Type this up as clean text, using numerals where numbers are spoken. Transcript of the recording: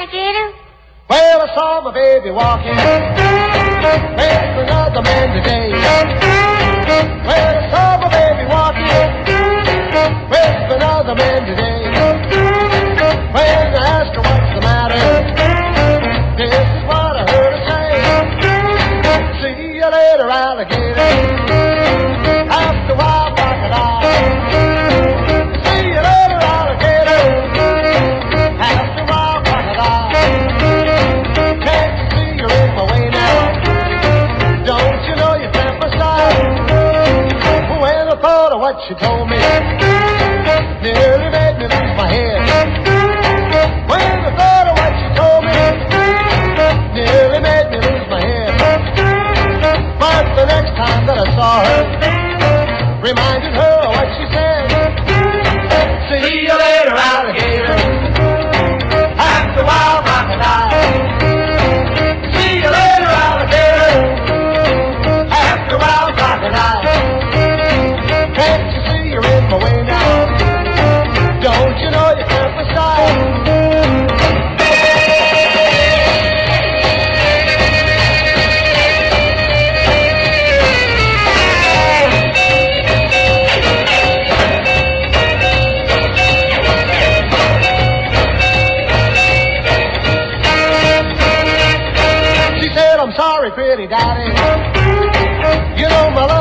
alligator? Well, I saw my baby walking with another man today. Well, I saw my baby walking with another man today. When I asked her what's the matter, this is what I heard her say. See you later, alligator. After a while, crocodile. See you later, alligator. After a while, crocodile. Can't you see you're in my way now? Don't you know your temper style? When I thought of what she told me, nearly made me lose my head. When I thought of what she told me, nearly made me lose my head. But the next time that I saw her, reminded her of what she said. See you later, alligator. After a while, crocodile. See you later, alligator. After a while, crocodile. Can't you see you're in my way now? Don't you know you can't style? She said, I'm sorry, pretty daddy. You know my love